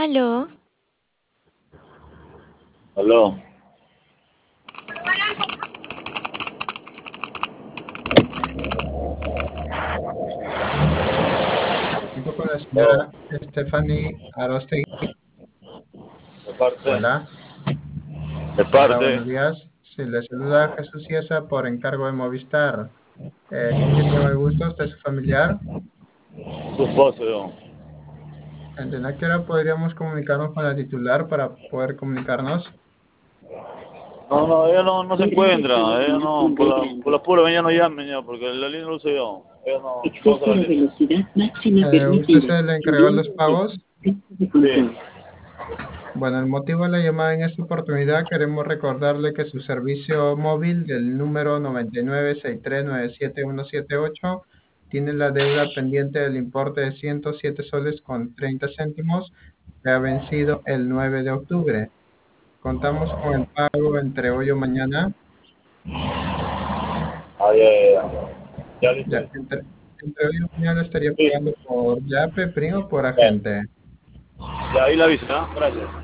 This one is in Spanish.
Aló, Aló. Digo con la Oh, señora Stephanie Arostegui. de parte, Hola, de hola, parte, buenos días. Si le saluda Jesús Ciesa por encargo de Movistar. ¿Con quién tengo el gusto? ¿Usted es su familiar? su esposo, yo. ¿En a qué hora podríamos comunicarnos con la titular para poder comunicarnos? No, ella no se encuentra, ella no, por la pura mañana no llame ya, porque la línea lo uso yo. Ella no usa la línea. ¿Usted se le encargó los pagos? Sí. Bueno, el motivo de la llamada en esta oportunidad queremos recordarle que su servicio móvil del número 9963977178 tiene la deuda pendiente del importe de 107 soles con 30 céntimos que ha vencido el 9 de octubre. Contamos con el pago entre hoy o mañana. Ya. Ya listo. Ya, entre hoy y mañana estaría Listo. pagando por Yape, Primo o por Bueno, agente. ya ahí la avisa, ¿ah? Gracias.